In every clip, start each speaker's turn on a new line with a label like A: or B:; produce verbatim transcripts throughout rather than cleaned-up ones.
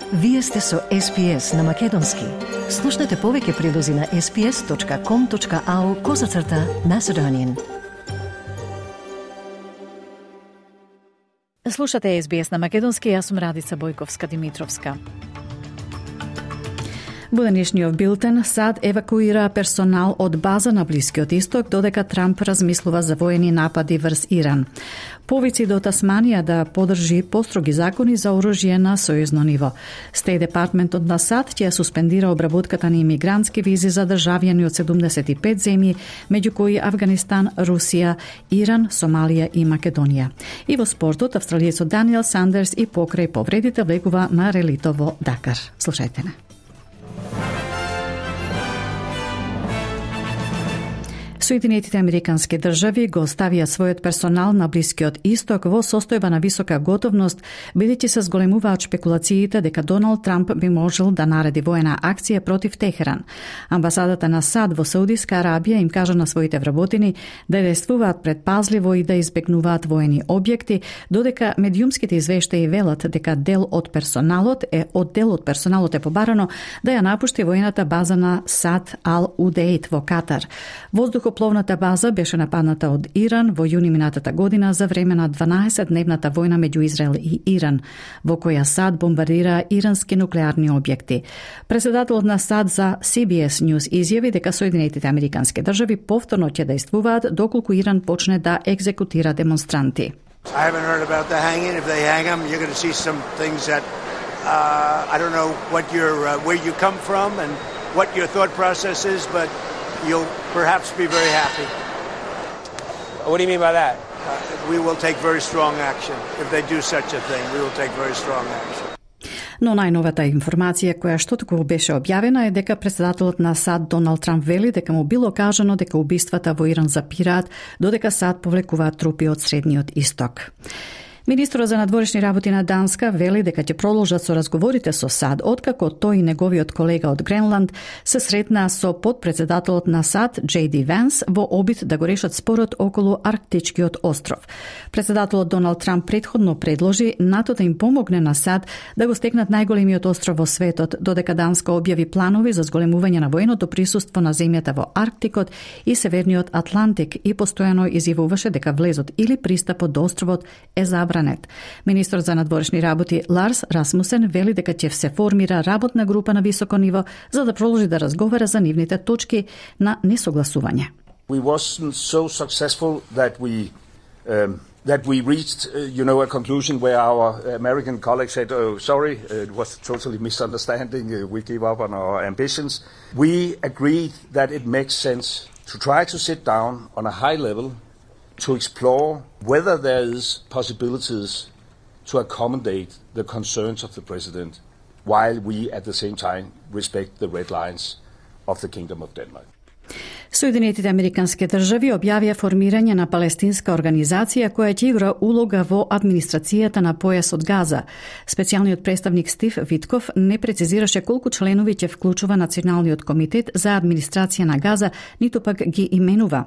A: Вие сте со Ес Би Ес на Македонски. Слушнете повеќе прилози на ес би ес точка ком точка ау козацрта Macedonian.
B: Слушате Ес Би Ес на Македонски, јас сум Радица Бојковска-Димитровска. Во денешниот билтен, САД евакуира персонал од база на Блискиот Исток, додека Трамп размислува за воени напади врз Иран. Повици до Тасманија да подржи построги закони за оружје на сојузно ниво. Стеј департментот на САД ќе суспендира обработката на имигрантски визи за државјани од седумдесет и пет земји, меѓу кои Авганистан, Русија, Иран, Сомалија и Македонија. И во спортот, австралиецот Даниел Сандерс и покрај повредите влегува на релито во Дакар. Слушајте не. Соединетите американски држави го оставија својот персонал на Блискиот Исток во состојба на висока готовност, бидејќи се зголемуваат шпекулациите дека Доналд Трамп би можел да нареди воена акција против Техеран. Амбасадата на САД во Саудиска Арабија им кажа на своите вработени да действуваат предпазливо и да избегнуваат воени објекти, додека медиумските извештаи велат дека дел од персоналот е од дел од персоналот е побарано да ја напушти воената база на САД Ал Удеид во Катар. Воздухо Пловната база беше нападната од Иран во јуни минатата година за време на дванаесетдневната војна меѓу Израел и Иран, во која САД бомбардира ирански нуклеарни објекти. Председателот на САД за Си Би Ес News изјави дека Соединетите американски држави повторно ќе действуваат доколку Иран почне да екзекутира демонстранти.
C: I haven't heard about the hanging. If they hang them, you're going to see some things that uh, I don't know what your uh, where you come from and what your thought process is, but you'll perhaps be very happy.
D: What do you mean by that?
C: Uh, we will take very strong action. If they do such a thing, we will take very strong action.
B: Но најновата информација која што току беше објавена е дека председателот на САД Доналд Трамп вели дека му било кажано дека убиствата во Иран запираат, додека САД повлекуваат трупи од Средниот Исток. Министрот за надворешни работи на Данска вели дека ќе продолжат со разговорите со САД, откако тој и неговиот колега од Гренланд се сретнаа со подпредседателот на САД Джей Ди Венс во обид да го решат спорот околу Арктичкиот остров. Председателот Доналд Трамп претходно предложи НАТО да им помогне на САД да го стекнат најголемиот остров во светот, додека Данска објави планови за зголемување на военото присуство на земјата во Арктикот и Северниот Атлантик и постојано изјавуваше дека влезот или пристапот до островот е забран. Министрот за надворешни работи Ларс Расмусен вели дека ќе се формира работна група на високо ниво за да продолжи да разговара за нивните точки на несогласување.
E: We wasn't so successful that we um, that we reached uh, you know a conclusion where our American colleagues said oh sorry it was totally misunderstanding uh, we gave up on our ambitions. We agreed that it makes sense to try to sit down on a high level to explore whether there is possibilities to accommodate the concerns of the President while we at the same time respect the red lines of the Kingdom of Denmark.
B: Соединетите американски држави објавија формирање на палестинска организација која ќе игра улога во администрацијата на појасот Газа. Специјалниот представник Стив Витков не прецизираше колку членови ќе вклучува Националниот комитет за администрација на Газа, ниту пак ги именува.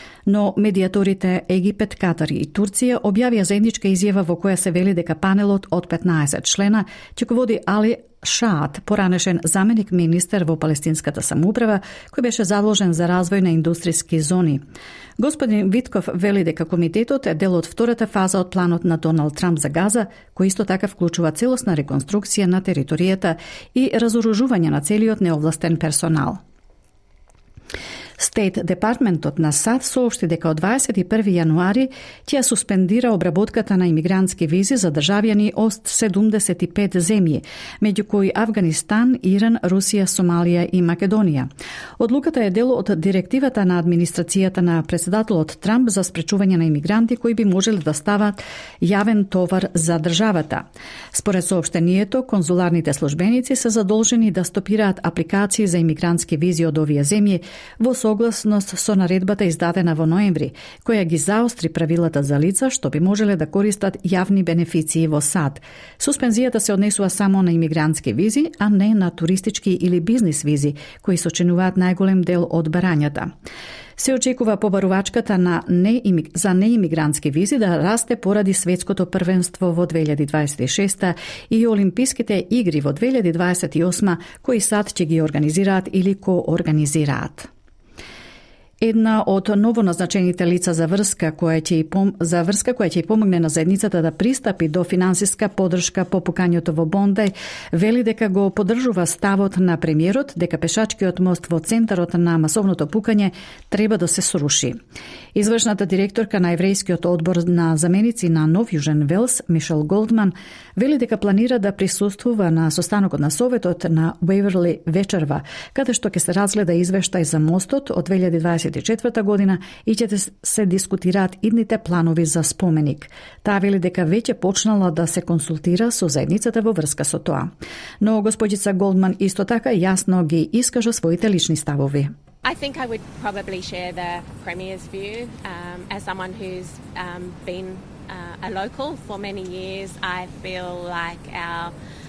B: Но медијаторите Египет, Катар и Турција објавија заедничка изјава во која се вели дека панелот од петнаесет члена ќе го води Али Шаат, поранешен заменик министер во палестинската самоуправа, кој беше задолжен за развој на индустријски зони. Господин Витков вели дека комитетот е дел од втората фаза од планот на Доналд Трамп за Газа, кој исто така вклучува целосна реконструкција на територијата и разоружување на целиот неовластен персонал. Стејт департментот на САД соопшти дека од дваесет и први јануари ќе суспендира обработката на имигрантски визи за државјани од седумдесет и пет земји, меѓу кои Авганистан, Иран, Русија, Сомалија и Македонија. Одлуката е дел од директивата на администрацијата на председателот Трамп за спречување на имигранти кои би можеле да стават јавен товар за државата. Според соопштението, конзуларните службеници се задолжени да стопираат апликации за имигрантски визи од овие земји во согласност со наредбата издадена во ноември, која ги заостри правилата за лица што би можеле да користат јавни бенефиции во САД. Суспензијата се однесува само на имигрантски визи, а не на туристички или бизнис визи, кои сочинуваат најголем дел од барањата. Се очекува побарувачката на неимиг... за неимигрантски визи да расте поради светското првенство во две илјади дваесет и шеста и Олимписките игри во две илјади дваесет и осма, кои САД ќе ги организираат или коорганизираат. Една од новоназначените лица за врска која ќе пом... за врска која ќе помогне на заедницата да пристапи до финансиска поддршка по пукањето во Бондај, вели дека го поддржува ставот на премиерот дека пешачкиот мост во центарот на масовното пукање треба да се сруши. Извршната директорка на еврејскиот одбор на заменици на Нов Јужен Велс, Мишел Голдман, вели дека планира да присуствува на состанокот на Советот на Уейверли вечерва, каде што ќе се разгледа извештај за мостот од две илјади дваесет и четврта година и ќе се дискутираат идните планови за споменик. Таа вели дека веќе почнала да се консултира со заедницата во врска со тоа. Но господица Голдман исто така јасно ги искажа своите лични ставови.
F: I think I would probably share the Premier's view. Um, as someone who's um, been uh, a local for many years, I feel like our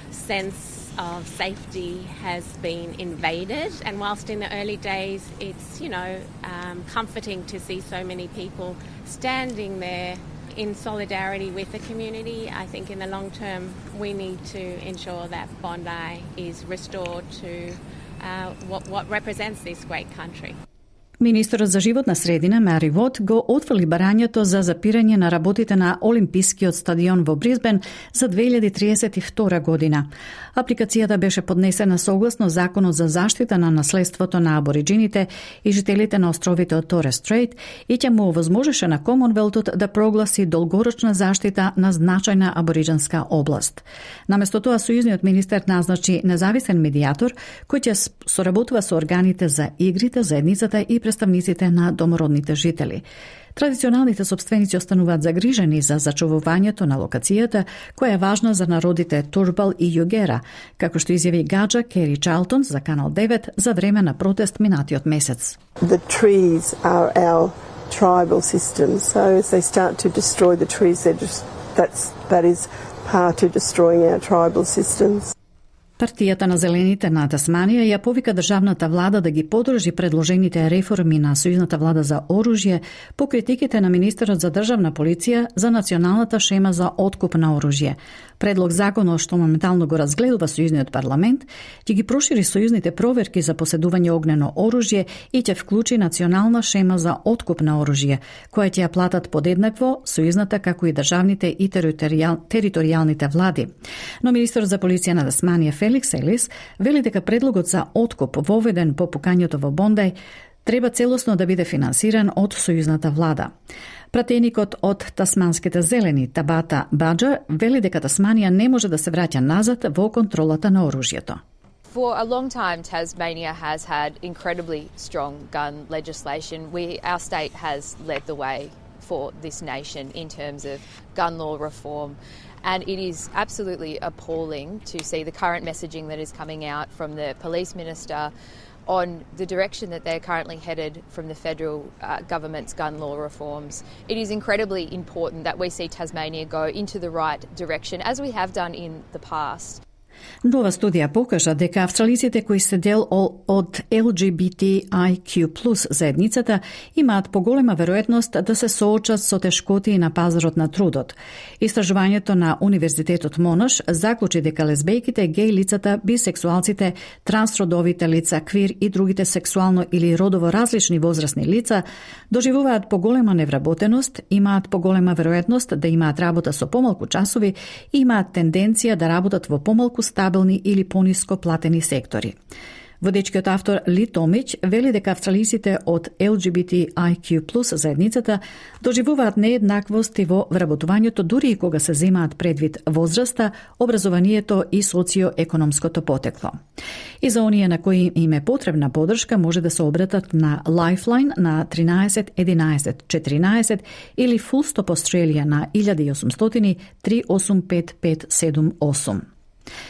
F: sense of safety has been invaded. And whilst in the early days it's, you know, um, comforting to see so many people standing there in solidarity with the community, I think in the long term we need to ensure that Bondi is restored to Uh, what, what represents this great country.
B: Министерот за животна средина Мари Вот го отфрли барањето за запирање на работите на Олимпискиот стадион во Брисбен за две илјади триесет и втора година. Апликацијата беше поднесена согласно Законот за заштита на наследството на абориджините и жителите на островите од Торес Стрейт и ќе му овозможеше на Комонвелтот да прогласи долгорочна заштита на значајна абориджанска област. Наместо тоа, сојузниот министер назначи независен медијатор кој ќе соработува со органите за игрите, заедницата и представниците на домородните жители. Традиционалните собственици остануваат загрижени за зачувувањето на локацијата, која е важна за народите Турбал и Југера, како што изјави гаджа Кери Чарлтон за Канал девет за време на протест минатиот месец.
G: The trees are our tribal system, so as they start to destroy the trees, just, that's, that is part to destroying our tribal systems.
B: Партијата на Зелените на Тасманија ја повика државната влада да ги подржи предложените реформи на сојузната влада за оружје по критиките на министерот за државна полиција за националната шема за откуп на оружје. Предлог законот што моментално го разгледува сојузниот парламент ќе ги прошири сојузните проверки за поседување огнено оружје и ќе вклучи национална шема за откуп на оружје, која ќе ја платат подеднакво сојузната како и државните и територијал, територијалните влади. Но министерот за полиција на Тасманија Феликс Елис вели дека предлогот за откуп воведен по пукањето во Бондај треба целосно да биде финансиран од сојузната влада. Пратеникот од тасманските зелени Табата Баджа вели дека Тасманија не може да се враќа назад во контролата на оружјето.
H: For a long time, Tasmania has had incredibly strong gun legislation. We, our state has led the way for this nation in terms of gun law reform. And it is absolutely appalling to see the current messaging that is coming out from the police minister on the direction that they're currently headed from the federal uh, government's gun law reforms. It is incredibly important that we see Tasmania go into the right direction, as we have done in the past.
B: Нова студија покажа дека австралиците кои се дел од Ел Джи Би Ти Ај Кју плюс заедницата имаат поголема веројатност да се соочат со тешкотии на пазарот на трудот. Истражувањето на Универзитетот Монаш заклучи дека лесбејките, геј лицата, бисексуалците, трансродовите лица, квир и другите сексуално или родово различни возрастни лица доживуваат поголема невработеност, имаат поголема веројатност да имаат работа со помалку часови и имаат тенденција да работат во помалку стабилни или пониско платени сектори. Водечкиот автор Ли Томич вели дека австралиците од Ел Джи Би Ти Ај Кју плюс заедницата доживуваат нееднаквости во вработувањето дури и кога се земаат предвид возраста, образованието и социоекономското потекло. И за оние на кои им е потребна поддршка може да се обратат на Lifeline на тринаесет единаесет четиринаесет или Full Stop Australia на илјада и осумстотини три осум пет пет седум осум.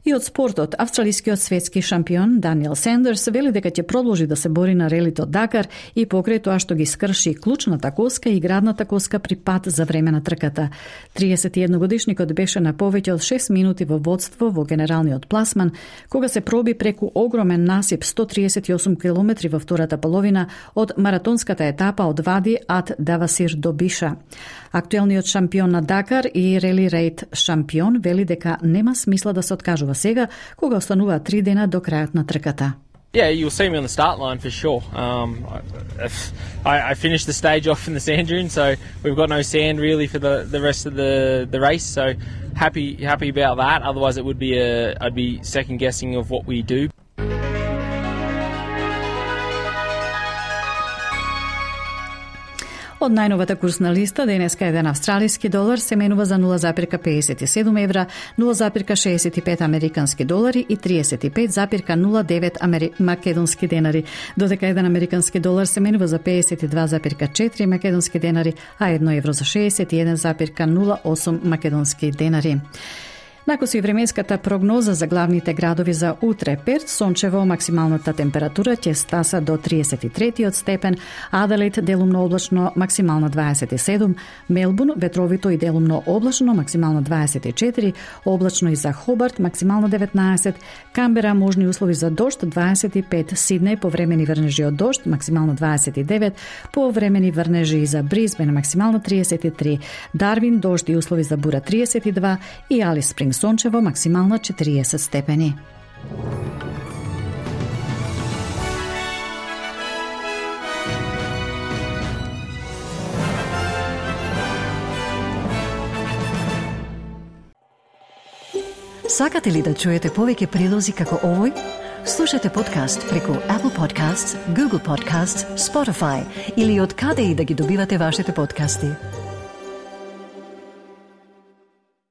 B: И од спортот, австралискиот светски шампион Даниел Сандерс вели дека ќе продолжи да се бори на релито Дакар и покрај тоа што ги скрши клучната коска и градната коска при пат за време на трката. триесет и едногодишникот беше на повеќе од шест минути во водство во генералниот пласман, кога се проби преку огромен насип сто триесет и осум километри во втората половина од маратонската етапа од Вади ад Давасир до Биша. Актуелниот шампион на Дакар и рели рейд шампион вели дека нема смисла да се откажува сега, кога останува три дена до крајот на трката.
I: Yeah, you'll see me on the start line for sure. Um, I, I finished the stage off in the sand dune, so we've got no sand really for the, the rest of the, the race. So happy happy about that. Otherwise, it would be a I'd be second guessing of what we do.
B: Од најновата курсна листа, денеска еден австралиски долар се менува за нула запирка педесет и седум евра, нула запирка шеесет и пет американски долари и триесет и пет запирка нула девет амери... македонски денари, додека еден американски долар се менува за педесет и два запирка четири македонски денари, а едно евро за шеесет и еден запирка нула осум македонски денари. Накоси временската прогноза за главните градови за утре: Перт сончево, максималната температура ќе стаса до триесет и три степен, Аделаид делумно облачно, максимална дваесет и седум, Мелбурн ветровито и делумно облачно, максимална дваесет и четири, облачно и за Хобарт, максимална деветнаесет, Камбера можни услови за дожд дваесет и пет, Сиднеј повремени врнежи од дожд, максимална дваесет и девет, повремени врнежи и за Брисбен, максимална триесет и три, Дарвин дожд и услови за бура триесет и два и Алис Спрингс сончево, максимална четириесет степени.
A: Сакате ли да чуете повеќе прилози како овој? Слушате подкаст преку Apple Podcasts, Google Podcasts, Spotify или од каде и да ги добивате вашите подкасти.